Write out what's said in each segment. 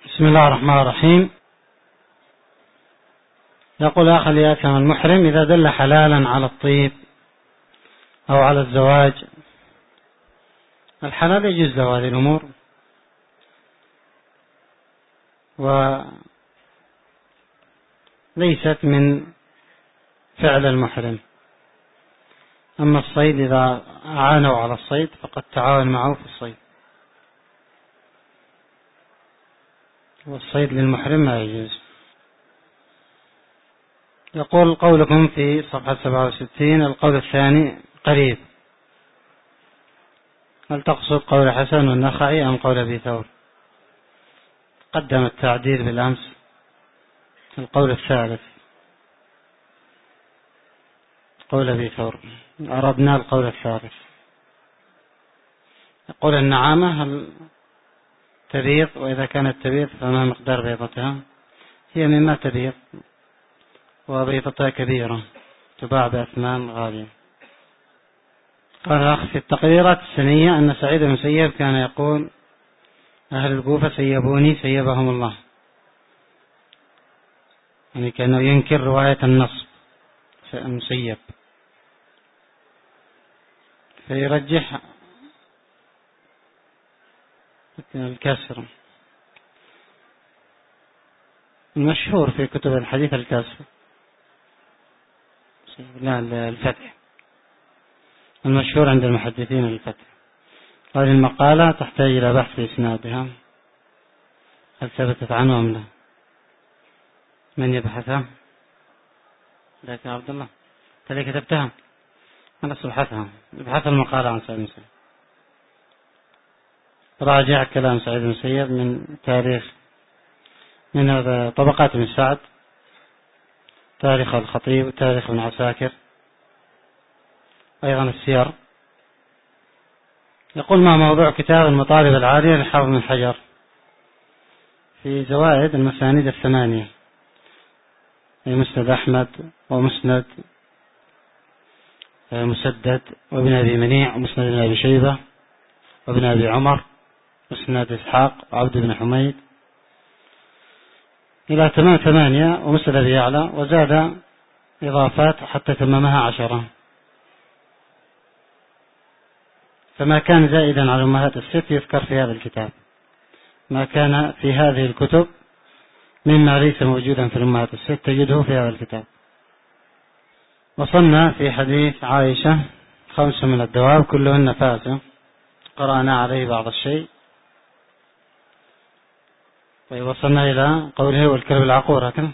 بسم الله الرحمن الرحيم. يقول أخ ليأثم المحرم إذا دل حلالا على الطيب أو على الزواج. الحلال يجوز له هذه الأمور، وليست من فعل المحرم. أما الصيد إذا أعانوا على الصيد فقد تعاون معه في الصيد، والصيد للمحرم ما يجوز. يقول قولكم في صفحة 67 القول الثاني قريب، هل تقصد قول حسن والنخعي أم قول أبي ثور؟ قدم التعديل بالأمس القول الثالث قول أبي ثور، أردنا القول الثالث. يقول النعامة هل تبيض، وإذا كانت تبيض فما مقدار بيضتها؟ هي مما تبيض وبيضتها كبيرة تباع بأثمان غالية. قال الأخ في التقريرات السنية أن سعيد بن المسيب كان يقول أهل الكوفة سيبوني سيبهم الله، يعني كأنه ينكر رواية النصب المسيب، فيرجح الكسر. المشهور في كتب الحديث الكسر، لا الفتح، المشهور عند المحدثين الفتح. هذه المقالة تحتاج إلى بحث في إسنادها، هل ثبتت عنه أم لا؟ من يبحثها؟ ذاك عبد الله تلي كتبتها، أنا أبحثها، ابحث المقالة عن سعيد المسيب، راجع كلام سعيد المسيب من تاريخ، من طبقات ابن سعد، تاريخ الخطيب وتاريخ ابن عساكر، أيضا السير. يقول ما موضوع كتاب المطالب العالية لحافظ بن حجر في زوائد المسانيد الثمانية، أي مسند أحمد ومسند مسدد وابن أبي منيع ومسند ابن أبي شيبة وابن أبي عمر مسند إسحاق وعبد بن حميد إلى تمام 8، ومسند أبي يعلى، وزاد إضافات حتى تممها 10. فما كان زائدا على أمهات الست يذكر في هذا الكتاب، ما كان في هذه الكتب مما ليس موجودا في الأمهات الست تجده في هذا الكتاب. وصلنا في حديث عائشة 5 من الدواب كلهن فاسق، قرأنا عليه بعض الشيء. طيب وصلنا إلى قوله والكلب العقور، هكذا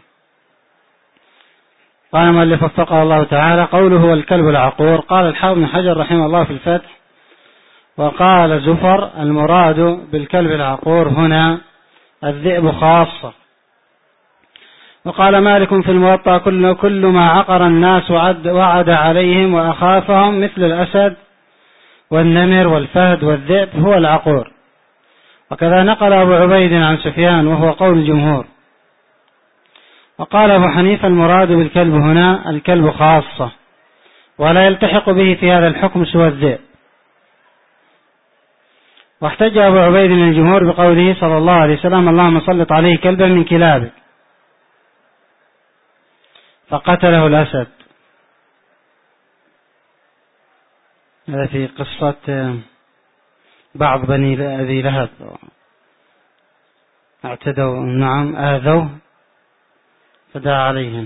قال المؤلف وفقه الله تعالى قوله والكلب العقور. قال الحافظ بن حجر رحمه الله في الفتح وقال زفر المراد بالكلب العقور هنا الذئب خاصة. وقال مالك في الموطأ كل ما عقر الناس وعد عليهم وأخافهم مثل الأسد والنمر والفهد والذئب هو العقور. وكذا نقل أبو عبيد عن سفيان وهو قول الجمهور. وقال أبو حنيفة المراد بالكلب هنا الكلب خاصة، ولا يلتحق به في هذا الحكم سوى الذئب. واحتج أبو عبيد من الجمهور بقوله صلى الله عليه وسلم اللهم سلط عليه كلبا من كلابك، فقتله الأسد. هذا في قصة بعض بني أبي لهب اعتدوا، نعم آذوه فدعا عليهم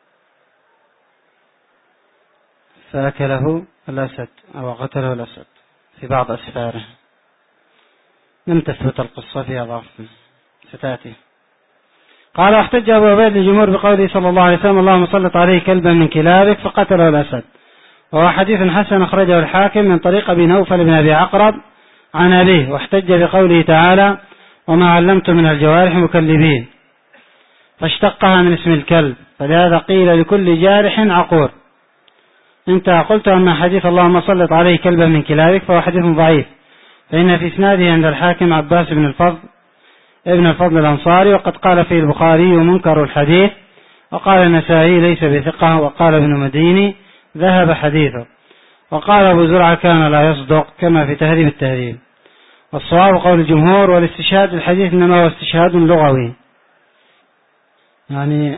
فأكله الأسد أو قتله الأسد في بعض أسفاره. لم تثبت القصة فيها ضعف ستأتي. قال واحتج أبو عبيد الجمهور بقوله صلى الله عليه وسلم اللهم سلط عليه كلبا من كلابك فقتله الأسد، وهو حديث حسن أخرجه الحاكم من طريق أبي نوفل بن أبي عقرب عن أبيه. واحتج بقوله تعالى وما علمتم من الجوارح مكلبين، فاشتقها من اسم الكلب، فلهذا قيل لكل جارح عقور. انت قلت أما حديث اللهم سلط عليه كلبا من كلابك فهو حديث ضعيف، فإن في إسناده عند الحاكم عباس بن الفضل الأنصاري، وقد قال فيه البخاري منكر الحديث، وقال النسائي ليس بثقة، وقال ابن مديني ذهب حديثه، وقال أبو زرعة كان لا يصدق كما في تهذيب التهذيب. والصواب قول الجمهور، والاستشهاد الحديث إنما هو استشهاد لغوي، يعني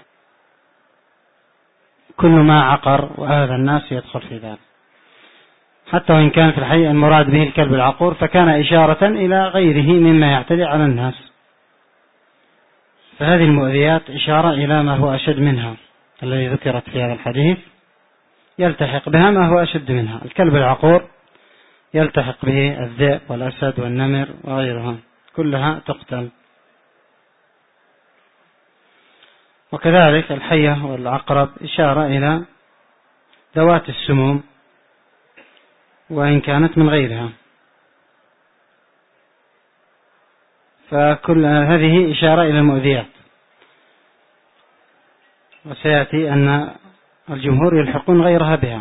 كل ما عقر وهذا الناس يدخل في ذلك، حتى وإن كان في الحقيقة المراد به الكلب العقور فكان إشارة إلى غيره مما يعتدي على الناس، فهذه المؤذيات إشارة إلى ما هو أشد منها الذي ذكرت في هذا الحديث، يلتحق بها ما هو أشد منها. الكلب العقور يلتحق به الذئب والأسد والنمر وغيرها، كلها تقتل. وكذلك الحية والعقرب إشارة إلى ذوات السموم وإن كانت من غيرها، فكل هذه إشارة إلى المؤذيات. وسيأتي أن الجمهور يلحقون غيرها بها.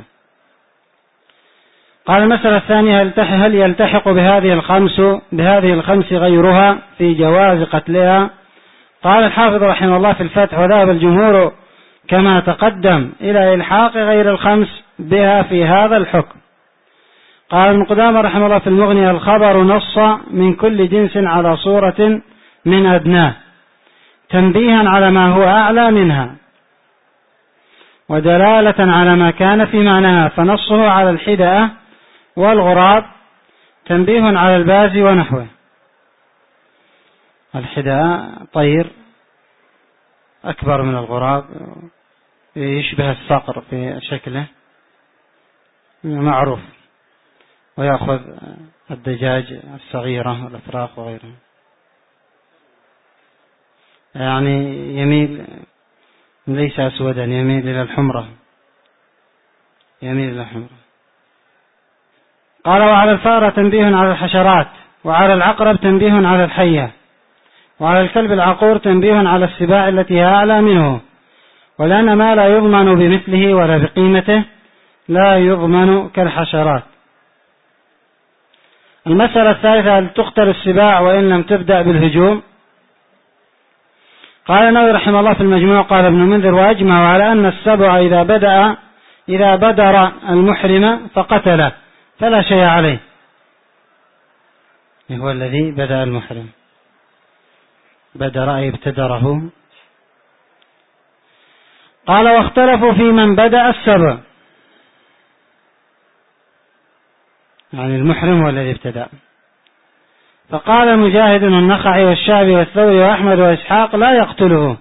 قال المسألة الثانية: هل يلتحق بهذه الخمس غيرها في جواز قتلها؟ قال الحافظ رحمه الله في الفتح: وذهب الجمهور كما تقدم إلى إلحاق غير الخمس بها في هذا الحكم. قال ابن قدامة رحمه الله في المغني: الخبر نص من كل جنس على صورة من أدناه تنبيها على ما هو أعلى منها ودلالة على ما كان في معناها، فنصه على الحدأة والغراب تنبيه على الباز ونحوه. الحدأة طير أكبر من الغراب، يشبه الصقر في شكله معروف، ويأخذ الدجاج الصغيرة والأفراخ وغيرها، يعني يميل ليس أسودا، يميل إلى الحمرة، قال: وعلى الفأرة تنبيه على الحشرات، وعلى العقرب تنبيه على الحية، وعلى الكلب العقور تنبيه على السباع التي هي أعلى منه، ولأن ما لا يضمن بمثله ولا بقيمته لا يضمن كالحشرات. المسألة الثالثة: هل تقتل السباع وإن لم تبدأ بالهجوم؟ قال النووي رحمه الله في المجموع: قال ابن المنذر: وأجمع على أن السبع إذا بدر المحرم فقتله فلا شيء عليه، هو الذي بدأ المحرم، بدر أي ابتدره. قال: واختلفوا في من بدأ السبع، يعني المحرم هو الذي ابتدأ، فقال مجاهد والنخعي والشعبي والثوري وأحمد وإسحاق: لا يقتله.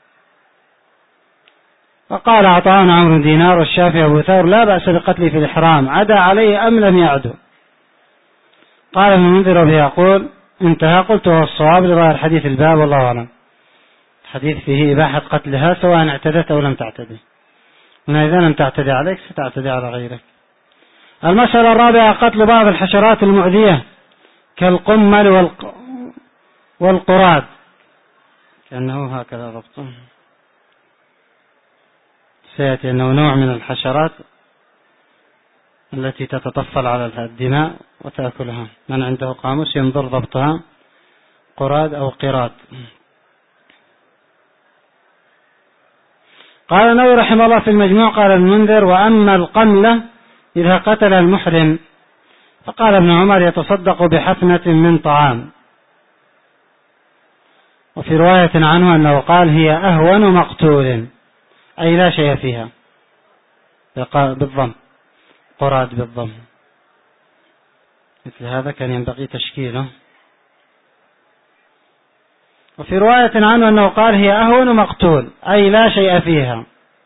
وقال عطاء عمرو دينار والشافعي أبو ثور: لا بأس بقتله في الإحرام، عدا عليه أم لم يعدو. قال ابن المنذر وبه يقول: انتهى. قلت: هو الصواب لظاهر حديث الباب، والله أعلم. الحديث فيه إباحة قتلها سواء اعتدت أو لم تعتدي، إذا لم تعتدي عليك ستعتدي على غيرك. المسألة الرابعة: قتل بعض الحشرات المؤذية كالقمل والقراد، كأنه هكذا ضبطه، سيأتي أنه نوع من الحشرات التي تتطفل على الدماء وتأكلها، من عنده قاموس ينظر ضبطها، قراد أو قراد. قال النووي رحمه الله في المجموع: قال المنذر: وأما القملة إذا قتل المحرم، فقال ابن عمر: يتصدق بحفنة من طعام. وفي رواية عنه أنه قال: هي أهون مقتول، أي لا شيء فيها، بالضم، قراد بالضم، مثل هذا كان ينبغي تشكيله. وفي رواية عنه أنه قال: هي أهون مقتول، أي لا شيء فيها.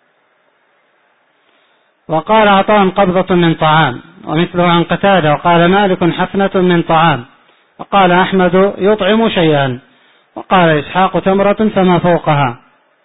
وقال عطاء: قبضة من طعام، ومثله عن قتادة. وقال مالك: حفنة من طعام. وقال أحمد: يطعم شيئا. وقال إسحاق: تمرة فما فوقها.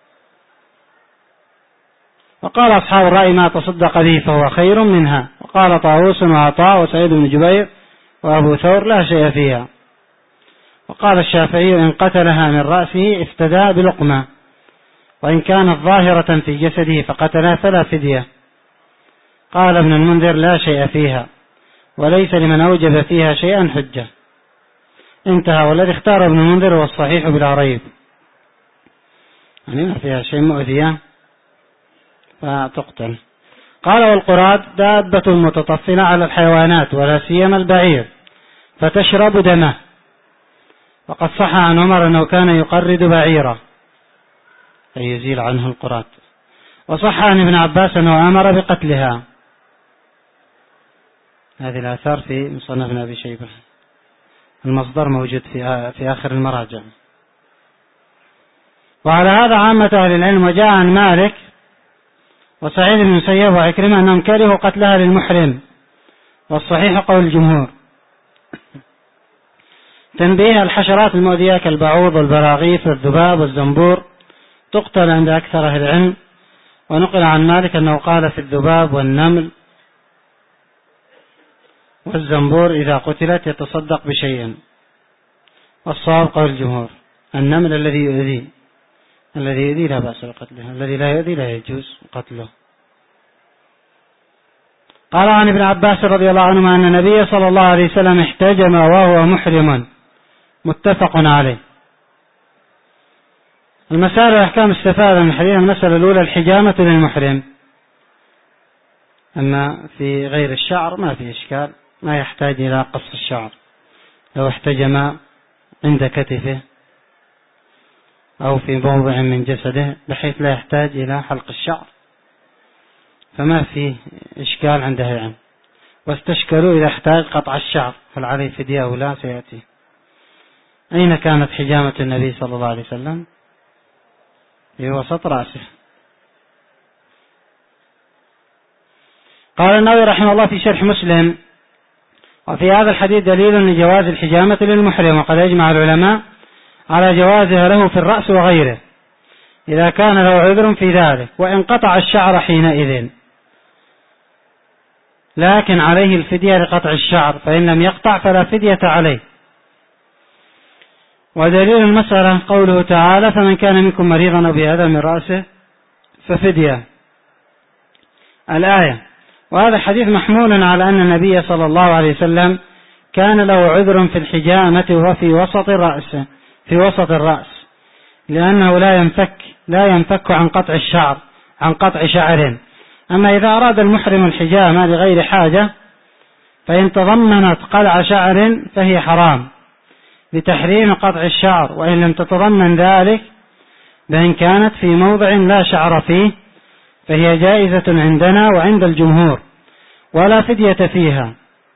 وقال أصحاب الرأي: ما تصدق به فهو خير منها. وقال طاووس وعطاء وسعيد بن جبير وأبو ثور: لا شيء فيها. وقال الشافعي: إن قتلها من رأسه افتدى بلقمة، وإن كانت ظاهرة في جسده فقتلها فلا فدية. قال ابن المنذر: لا شيء فيها، وليس لمن أوجب فيها شيئا حجة. انتهى. والذي اختار ابن المنذر هو الصحيح بلا ريب، يعني ما فيها شيء مؤذية فتقتل. قال: والقراد دابة متطفلة على الحيوانات ولا سيما البعير، فتشرب دمه وقد صح عن عمر أنه كان يقرد بعيرة أي يزيل عنه القرات. وصح عن ابن عباس أنه أمر بقتلها. هذه الآثار في مصنف ابن أبي شيبة، المصدر موجود في آخر المراجع. وعلى هذا عامة أهل العلم. وجاء عن مالك وسعيد بن المسيب وعكرمة أنهم كرهوا قتلها للمحرم، والصحيح قول الجمهور. تنبيه: الحشرات المؤذية كالبعوض والبراغيث والذباب والزنبور تقتل عند أكثر أهل العلم. ونقل عن مالك أنه قال في الذباب والنمل والزنبور إذا قتلت يتصدق بشيء. والصواب قول الجمهور. النمل الذي يؤذي لا بأس بقتله، الذي لا يؤذي لا يجوز قتله. قال عن ابن عباس رضي الله عنهما أن النبي صلى الله عليه وسلم احتجم وهو محرم، متفق عليه. المسائل والأحكام استفادة من الحديث. المسألة الأولى: الحجامة للمحرم، أما في غير الشعر ما في إشكال، ما يحتاج إلى قص الشعر. لو احتجم عند كتفه أو في موضع من جسده بحيث لا يحتاج إلى حلق الشعر فما فيه إشكال عند أهل العلم. واستشكلوا إذا احتاج قطع الشعر هل عليه فدية أو لا، سيأتي. أين كانت حجامة النبي صلى الله عليه وسلم؟ في وسط رأسه. قال النووي رحمه الله في شرح مسلم: وفي هذا الحديث دليل لجواز الحجامة للمحرم، وقد أجمع العلماء على جوازها له في الرأس وغيره إذا كان له عذر في ذلك، وإن قطع الشعر حينئذ، لكن عليه الفدية لقطع الشعر، فإن لم يقطع فلا فدية عليه. ودليل المسألة قوله تعالى: فمن كان منكم مريضا أو بأذى من رأسه ففدية، الآية. وهذا الحديث محمول على أن النبي صلى الله عليه وسلم كان له عذر في الحجامة وفي وسط الرأس، لأنه لا ينفك عن قطع شعر. أما إذا أراد المحرم الحجامة لغير حاجة فإن تضمنت قلع شعر فهي حرام لتحريم قطع الشعر، وإن لم تتضمن ذلك بأن كانت في موضع لا شعر فيه فهي جائزة عندنا وعند الجمهور ولا فدية فيها.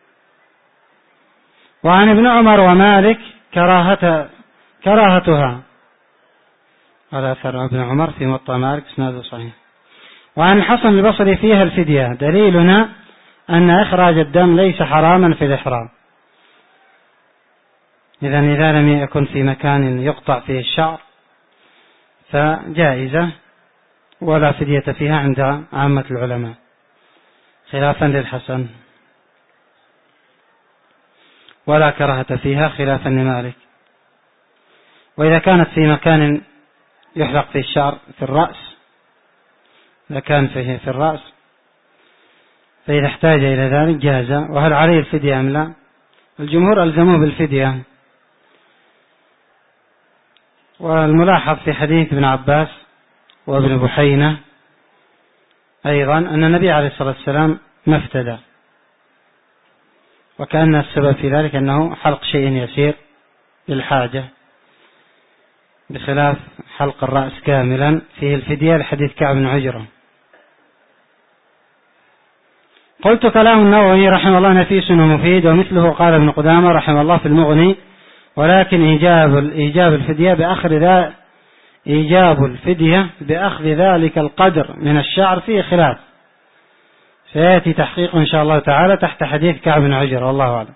وعن ابن عمر ومالك كراهتها، قال أثر ابن عمر في موطأ مالك اسناده صحيح. وعن الحسن البصري فيها الفدية. دليلنا أن إخراج الدم ليس حراما في الإحرام، إذا لم يكن في مكان يقطع فيه الشعر فجائزة ولا فدية فيها عند عامة العلماء، خلافا للحسن، ولا كراهة فيها خلافا لمالك. وإذا كانت في مكان يحلق فيه الشعر في الرأس، إذا كان فيه في الرأس فإذا احتاج إلى ذلك جاز. وهل عليه الفدية أم لا؟ الجمهور ألزموه بالفدية. والملاحظ في حديث ابن عباس وابن بحينة أيضا أن النبي عليه الصلاة والسلام ما افتدى، وكأن السبب في ذلك أنه حلق شيء يسير للحاجة، بخلاف حلق الرأس كاملا فيه الفدية لحديث كعب بن عجرة. قلت: كلام النووي رحمه الله نفيس ومفيد، ومثله قال ابن قدامة رحمه الله في المغني، ولكن إيجاب الفدية بأخذ ذلك القدر من الشعر فيه خلاف، سيأتي تحقيق إن شاء الله تعالى تحت حديث كعب بن عجرة، والله أعلم.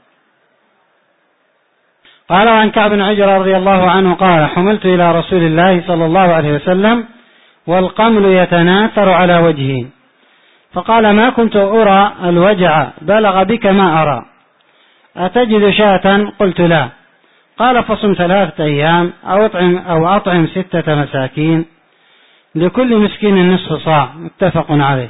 قال عن كعب بن عجرة رضي الله عنه قال: حملت إلى رسول الله صلى الله عليه وسلم والقمل يتناثر على وجهي، فقال: ما كنت أرى الوجع بلغ بك ما أرى، أتجد شاة؟ قلت: لا. قال: فصم 3 أيام أو أطعم 6 مساكين، لكل مسكين نصف صاع، متفق عليه.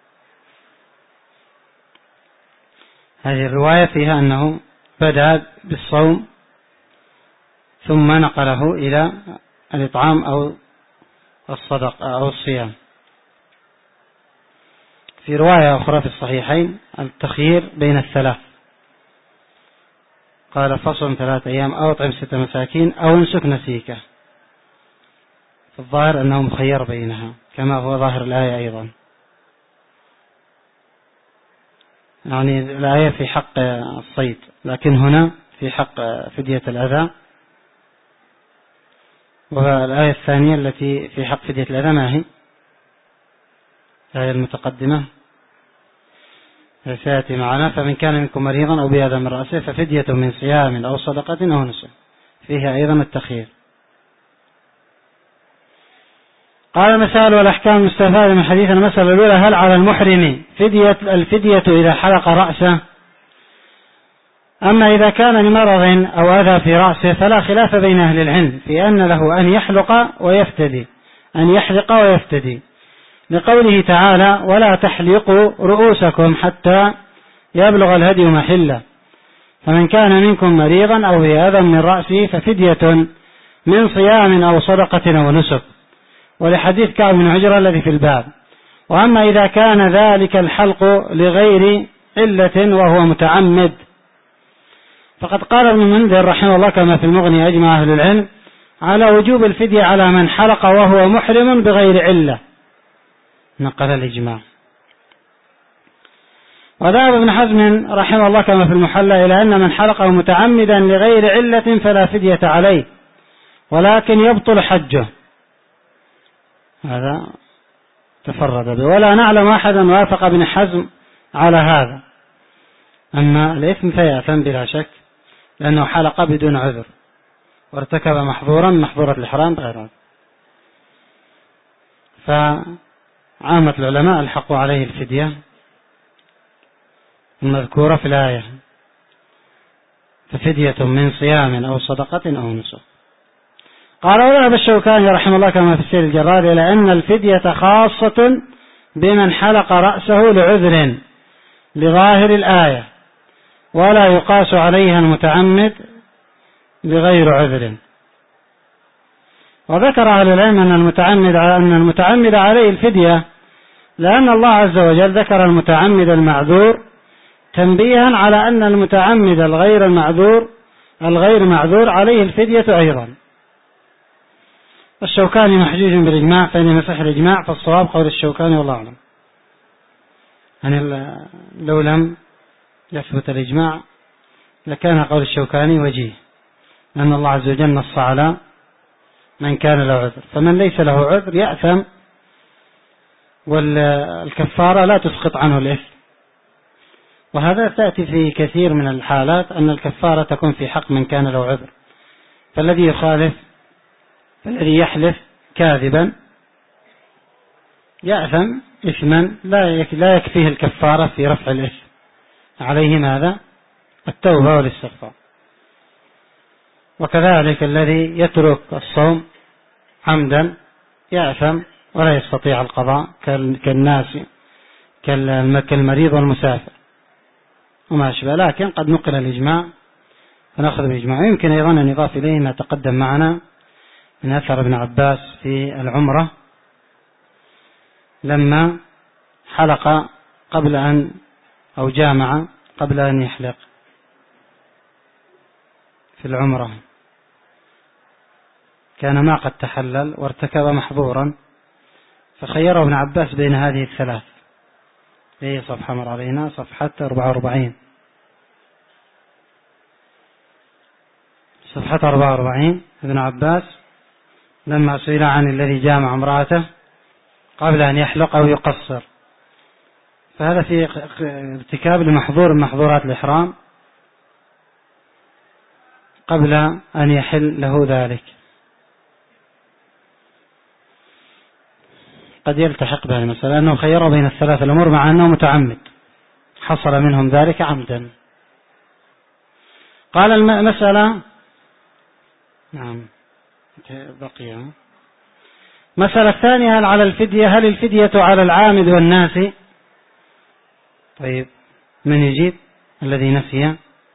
هذه الرواية فيها أنه بدأ بالصوم ثم نقله إلى الإطعام أو الصدقة أو الصيام. في رواية أخرى في الصحيحين التخيير بين الثلاث، قال فصل 3 أيام أو اطعم 6 مساكين أو انسك نسيكه. في الظاهر أنه مخير بينها كما هو ظاهر الآية أيضا، يعني الآية في حق الصيد، لكن هنا في حق فدية الأذى. والآية الثانية التي في حق فدية الأذى ما هي؟ الآية المتقدمة سيأتي معنا: فمن كان منكم مريضا أو بأذى من رأسه ففدية من صيام أو صدقة أو نسك، فيها أيضا التخيير. قال المسائل والأحكام المستفادة من حديث. المسألة الأولى: هل على المحرم الفدية إذا حلق رأسه؟ أما إذا كان لمرض أو أذى في رأسه فلا خلاف بين أهل العلم في أن له أن يحلق ويفتدي، لقوله تعالى: ولا تحلقوا رؤوسكم حتى يبلغ الهدي محله، فمن كان منكم مريضا أو بأذى من رأسه ففدية من صيام أو صدقة أو نسك، ولحديث كعب بن عجرة الذي في الباب. وأما إذا كان ذلك الحلق لغير علة وهو متعمد فقد قال ابن المنذر رحمه الله كما في المغني: أجمع أهل العلم على وجوب الفدية على من حلق وهو محرم بغير علة، نقل الإجماع. وذهب ابن حزم رحمه الله كما في المحلى إلى أن من حلقه متعمدا لغير علة فلا فدية عليه، ولكن يبطل حجه. هذا تفرد به، ولا نعلم أحدا وافق ابن حزم على هذا. أما الإثم فيأثم بلا شك، لأنه حلق بدون عذر وارتكب محظورا من محظورة الإحرام بغير عذر. فعامة العلماء ألحقوا عليه الفدية المذكورة في الآية: ففدية من صيام أو صدقة أو نسك. قال: وذهب الشوكاني رحمه الله كما في السير الجراد إلى أن الفدية خاصة بمن حلق رأسه لعذر لظاهر الآية، ولا يقاس عليها المتعمد بغير عذر. وذكر أهل العلم أن المتعمد عليه الفدية، لأن الله عز وجل ذكر المتعمد المعذور تنبيها على أن المتعمد الغير معذور عليه الفدية أيضا. الشوكاني محجوج بالإجماع، فإن يصح الإجماع فالصواب قول الشوكاني والله أعلم. يعني لو لم يثبت الإجماع لكان قول الشوكاني وجيه، لأن الله عز وجل نص على من كان له عذر، فمن ليس له عذر يأثم، والكفارة لا تسقط عنه الإثم. وهذا تأتي في كثير من الحالات أن الكفارة تكون في حق من كان له عذر، فالذي يحلف كاذبا يأثم إثما لا يكفيه الكفارة في رفع الإثم، عليه ماذا؟ التوبة والاستغفار. وكذلك الذي يترك الصوم عمدا يأثم ولا يستطيع القضاء كالناس كالمريض والمسافر وما أشبه. لكن قد نقل الإجماع فنأخذ بالإجماع. يمكن أيضا أن يضاف إليه ما تقدم معنا من أثر ابن عباس في العمرة لما حلق أو جامع قبل أن يحلق في العمرة، كان ما قد تحلل وارتكب محظورا، فخيره ابن عباس بين هذه الثلاث. هي صفحة مر علينا، صفحة 44. صفحة 44 ابن عباس لما سئل عن الذي جامع امرأته قبل أن يحلق أو يقصر، فهذا في ارتكاب لمحظور من محظورات الإحرام قبل أن يحل له ذلك، قد يلتحق بها المسألة أنه خيره بين الثلاث الأمور مع أنه متعمد حصل منهم ذلك عمدا. قال المسألة نعم بقي. مسألة الثانية: هل الفدية على العامد والناس؟ طيب من يجيب؟ الذي نسي،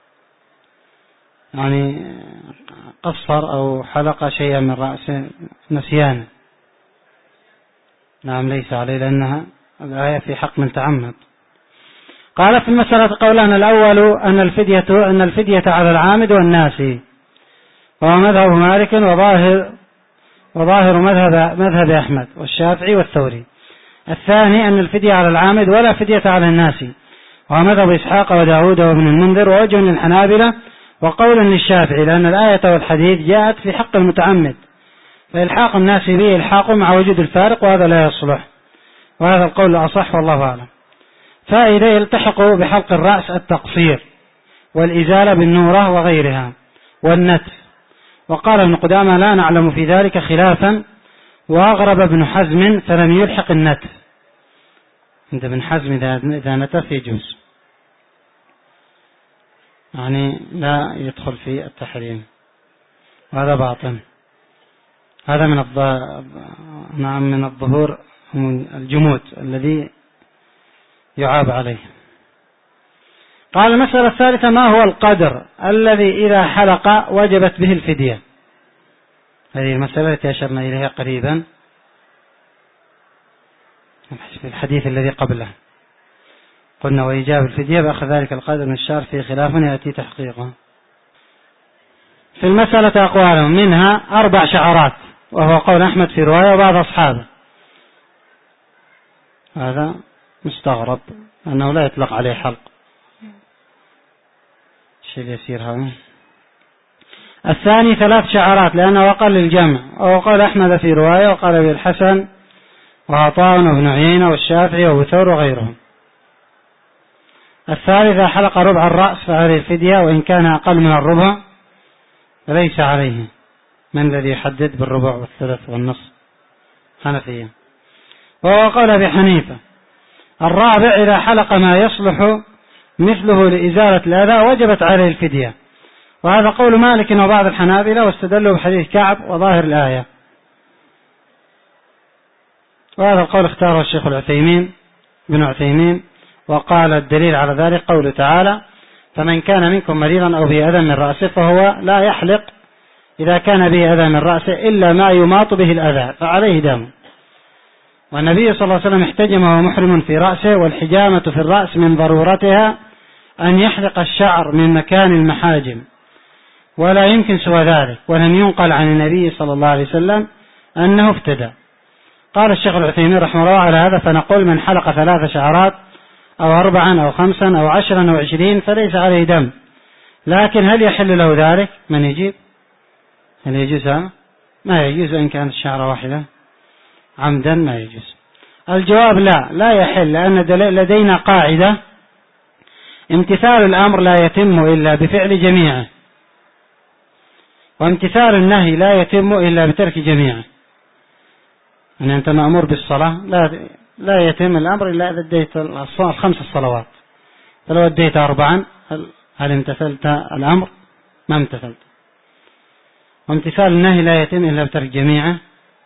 يعني قصر أو حلق شيئا من رأسه نسيانا. نعم ليس عليه، لأنها الآية في حق من تعمد. قال في المسألة قولان: الأول أن الفدية على العامد والناسي، وهو مذهب مالك وظاهر مذهب أحمد والشافعي والثوري. الثاني أن الفدية على العامد ولا فدية على الناسي، وهو مذهب إسحاق وداود وابن المنذر ووجه للحنابلة وقول للشافعي، لأن الآية والحديث جاءت في حق المتعمد، فإلحاق الناس به إلحاق مع وجود الفارق، وهذا لا يصلح، وهذا القول الأصح والله أعلم. فإذا يلتحق بحلق الرأس التقصير والإزالة بالنورة وغيرها والنتف. وقال ابن قدامة: لا نعلم في ذلك خلافا، وأغرب ابن حزم فلم يلحق النتف. عند ابن حزم إذا نتف يجوز، يعني لا يدخل في التحريم، وهذا باطل. هذا من الظهور الجمود الذي يعاب عليه. قال: المسألة الثالثة: ما هو القدر الذي إذا حلق وجبت به الفدية؟ هذه المسألة التي أشرنا إليها قريبا في الحديث الذي قبله، قلنا: وإيجاب الفدية بأخذ ذلك القدر من الشهر في خلاف يأتي تحقيقه. في المسألة أقوال، منها 4 شعرات، وهو قول أحمد في رواية وبعض أصحابه. هذا مستغرب أنه لا يطلق عليه حلق، شيء يسير هذا. الثاني 3 شعرات، لأنه أقل الجمع، وهو قول أحمد في رواية وقال به الحسن وعطاء وابن عيينة والشافعي وابو ثور وغيرهم. الثالث: حلق ربع الرأس فعليه الفدية، وإن كان أقل من الربع فليس عليه. من الذي يحدد بالربع والثلث والنصف؟ حنفية. وهو قول أبي حنيفة. الرابع: إذا حلق ما يصلح مثله لإزالة الأذى وجبت عليه الفدية، وهذا قول مالك وبعض الحنابلة، واستدلوا بحديث كعب وظاهر الآية، وهذا القول اختاره الشيخ ابن عثيمين، وقال: الدليل على ذلك قوله تعالى: فمن كان منكم مريضا أو به أذى من رأسه فهو لا يحلق إذا كان به أذى من رأسه إلا ما يماط به الأذى فعليه دم. والنبي صلى الله عليه وسلم احتجم وهو محرم في رأسه، والحجامة في الرأس من ضرورتها أن يحلق الشعر من مكان المحاجم، ولا يمكن سوى ذلك، ولم ينقل عن النبي صلى الله عليه وسلم أنه افتدى. قال الشيخ العثيمين رحمه الله: على هذا فنقول: من حلق 3 شعرات أو 4 أو 5 أو 10 أو 20 فليس عليه دم. لكن هل يحل له ذلك؟ من يجيب؟ هل يجوز هذا؟ ما يجوز إن كانت الشعرة واحدة عمدا، ما يجوز. الجواب: لا يحل، لأن لدينا قاعدة: امتثال الأمر لا يتم إلا بفعل جميعه، وامتثال النهي لا يتم إلا بترك جميعه. يعني أنت مأمور بالصلاة، لا يتم الأمر إلا إذا أديت 5 الصلوات، فلو أديت 4 هل امتثلت الأمر؟ ما امتثلت. وامتثال النهي لا يتم إلا بترك جميعه.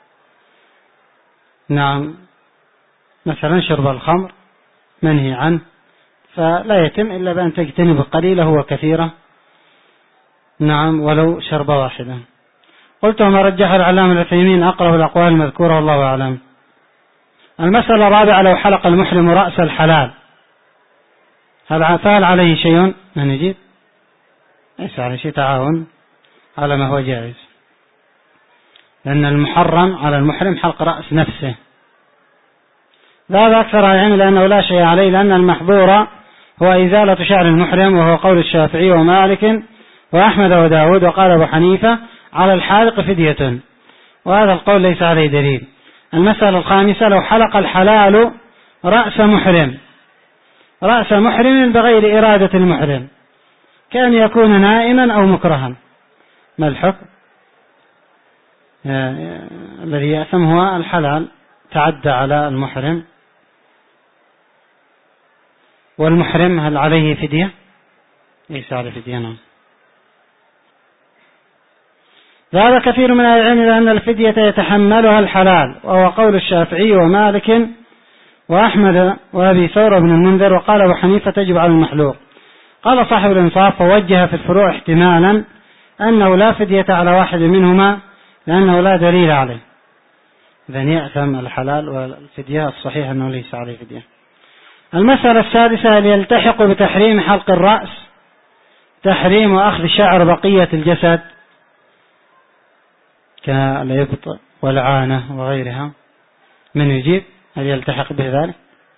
نعم، مثلا شرب الخمر منهي عنه، فلا يتم إلا بأن تجتنب قليله وكثيره، نعم، ولو شربة واحدة. قلت: وما رجح العلامة العثيمين أقرب الأقوال المذكورة والله أعلم. المسألة الرابعة: لو حلق المحرم رأس الحلال فهل عليه شيء؟ من يجيب؟ ليس عليه شيء، تعاون على ما هو جائز، لأن المحرم على المحرم حلق رأس نفسه. ذهب أكثر العلم لأنه لا شيء عليه، لأن المحظور هو إزالة شعر المحرم، وهو قول الشافعي ومالك وأحمد وداود، وقال أبو حنيفة: على الحالق فدية، وهذا القول ليس عليه دليل. المسألة الخامسة: لو حلق الحلال رأس محرم بغير إرادة المحرم، كان يكون نائما أو مكرها، ما الحكم؟ الذي يأثم هو الحلال، تعدى على المحرم. والمحرم هل عليه فدية؟ ليس عليه فدية، نعم. ذهب كثير من أهل العلم إلى أن الفدية يتحملها الحلال، وهو قول الشافعي ومالك وأحمد وأبي ثور بن المنذر، وقال أبو حنيفة: تجب على المحلوق. قال صاحب الإنصاف: فوجه في الفروع احتمالا أنه لا فدية على واحد منهما لأنه لا دليل عليه، إذن يأثم الحلال، والفدية الصحيح أنه ليس عليه فدية. المسألة السادسة: هل يلتحق بتحريم حلق الرأس تحريم أخذ شعر بقية الجسد كالإبط والعانة وغيرها؟ من يجيب؟ هل يلتحق بذلك؟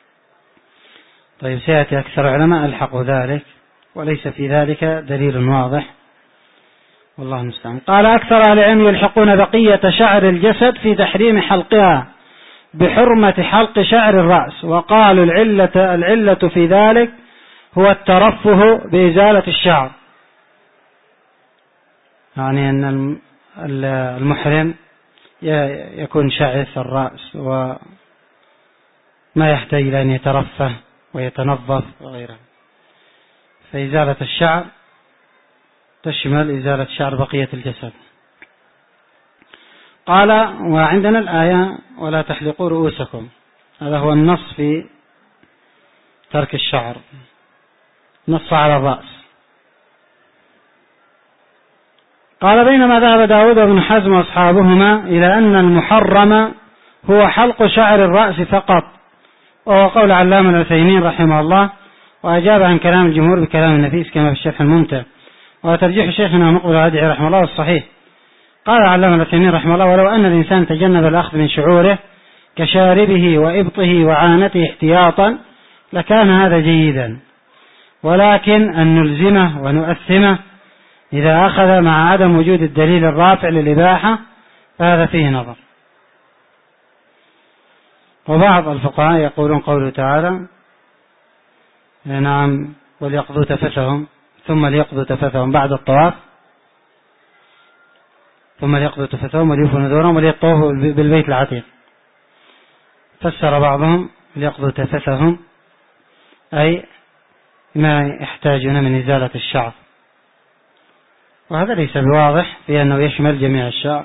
طيب، سيأتي أكثر علماء ألحقوا ذلك، وليس في ذلك دليل واضح، والله المستعان. قال: أكثر أهل العلم يلحقون بقية شعر الجسد في تحريم حلقها بحرمة حلق شعر الرأس، وقالوا العلة في ذلك هو الترفه بإزالة الشعر، يعني أن المحرم يكون شعث الرأس وما يحتاج إلى أن يترفه ويتنظف وغيره، فإزالة الشعر تشمل إزالة شعر بقية الجسد. قال: وعندنا الآية: ولا تحلقوا رؤوسكم، هذا هو النص في ترك الشعر، نص على الرأس. قال: بينما ذهب داود وابن حزم وأصحابهما إلى أن المحرم هو حلق شعر الرأس فقط، وهو قول علامة العثيمين رحمه الله، وأجاب عن كلام الجمهور بكلام النفيس كما في الشرح الممتع، وترجيح شيخنا مقبل الهادي رحمه الله الصحيح. قال علامة العثيمين رحمه الله: ولو أن الإنسان تجنب الأخذ من شعوره كشاربه وإبطه وعانته احتياطا لكان هذا جيدا، ولكن أن نلزمه ونؤثمه إذا أخذ مع عدم وجود الدليل الرافع للإباحة فهذا فيه نظر. وبعض الفقهاء يقولون قوله تعالى: نعم، وليقضوا تفثهم ثم ليقضوا تفثهم بعد الطواف، ثم ليقضوا تفثهم وليوفوا نذورهم وليطوفوا بالبيت العتيق. فسر بعضهم ليقضوا تفثهم أي ما يحتاجون من إزالة الشعر، وهذا ليس بواضح في أنه يشمل جميع الشعر،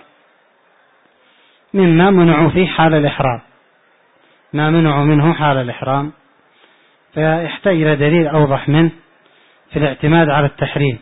مما منعوا فيه حال الإحرام، ما منعوا منه حال الإحرام، فيحتاج إلى دليل أوضح منه في الاعتماد على التحريم.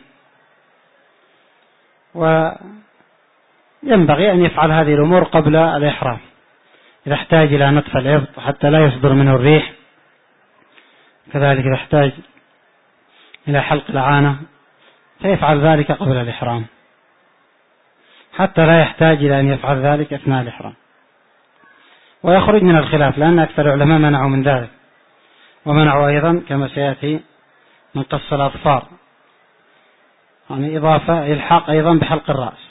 وينبغي أن يفعل هذه الأمور قبل الإحرام، إذا احتاج إلى نطف الإبط حتى لا يصدر منه الريح، كذلك إذا احتاج إلى حلق العانة فيفعل ذلك قبل الإحرام حتى لا يحتاج إلى أن يفعل ذلك أثناء الإحرام، ويخرج من الخلاف، لأن أكثر العلماء منعوا من ذلك، ومنعوا أيضا كما سيأتي من قص الأظفار، يعني إضافة إلحاق أيضا بحلق الرأس.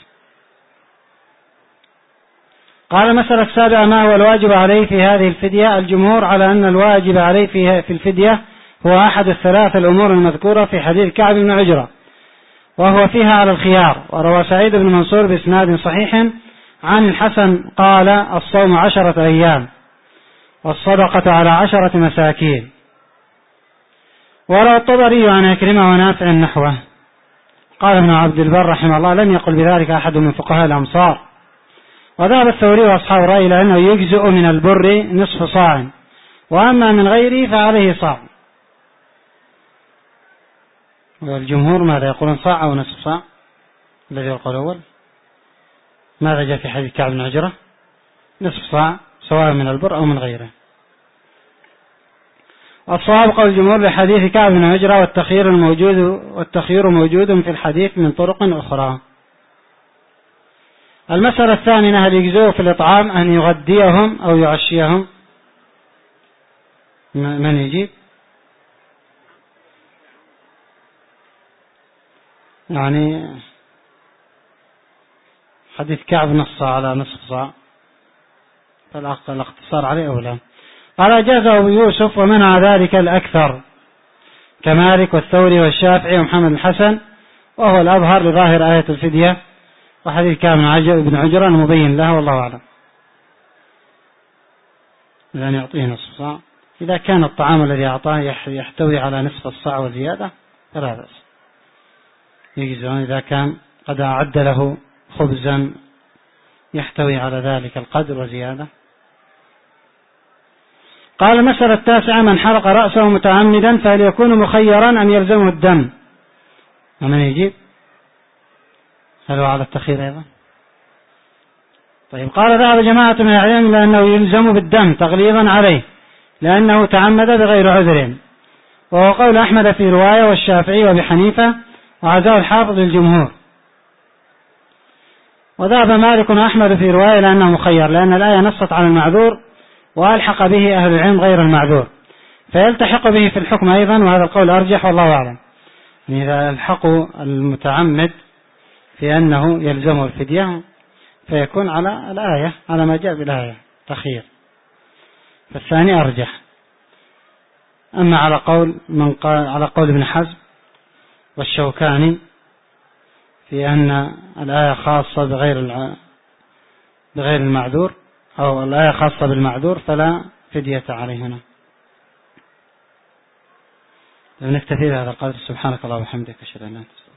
قال: مسألة السابعة: ما هو الواجب عليه في هذه الفدية؟ الجمهور على أن الواجب عليه في الفدية هو أحد الثلاث الأمور المذكورة في حديث كعب بن عجرة، وهو فيها على الخيار. وروى سعيد بن منصور بإسناد صحيح عن الحسن قال: الصوم 10 أيام والصدقة على 10 مساكين. وروى الطبري عن عكرمة ونافع نحوه. قال ابن عبد البر رحمه الله: لم يقل بذلك أحد من فقهاء الأمصار. وذهب الثوري وأصحاب الرأي إلى أنه يجزئ من البر نصف صاع، وأما من غيره فعليه صاع. والجمهور ماذا يقولون؟ صاع أو نصف صاع؟ الذي هو القول الأول. ماذا جاء في حديث كعب بن عجرة؟ نصف صاع سواء من البر أو من غيره. الصواب قول الجمهور لحديث كعب بن عجرة، والتخيير موجود في الحديث من طرق أخرى. المسألة الثامنة: هل يجزئ في الإطعام أن يغديهم أو يعشيهم؟ من يجيب؟ يعني حديث كعب نص على نصف صاع، فالاقتصار عليه أولى. قال: أجازه أبو يوسف ومنع ذلك الأكثر كمالك والثوري والشافعي ومحمد الحسن، وهو الأظهر لظاهر آية الفدية وحديث كعب بن عجرة المبين لها، والله أعلم. لأن يعطيه نصف صاع، إذا كان الطعام الذي أعطاه يحتوي على نصف الصاع وزيادة فلا بأس، يجزئ إذا كان قد أعد له خبزا يحتوي على ذلك القدر وزيادة. قال: المسألة التاسعة: من حلق رأسه متعمدا فهل يكون مخيرا أم يلزمه الدم؟ ومن يجيب؟ هل هو على التخيير أيضا؟ طيب. قال: ذهب جماعة من العلم إلى أنه يلزم بالدم تغليظا عليه، لأنه تعمد بغير عذر، وهو قول أحمد في رواية والشافعي وأبي حنيفة، وعزاه الحافظ الجمهور. وذهب مالك وأحمد في رواية لأنه مخير، لأن الآية نصت على المعذور وألحق به أهل العلم غير المعذور، فيلتحق به في الحكم أيضا، وهذا القول أرجح والله أعلم. يعني إذا الحقوا المتعمد في أنه يلزمه الفدية فيكون على الآية، على ما جاء بالآية تخير، فالثاني أرجح. أما على قول من قال، على قول ابن حزم والشوكاني في أن الآية خاصة بغير المعذور، أو الآية خاصة بالمعذور، فلا فدية عليه هنا. نكتفي بهذا القدر. سبحانك اللهم وبحمدك، أشهد أن لا إله إلا أنت.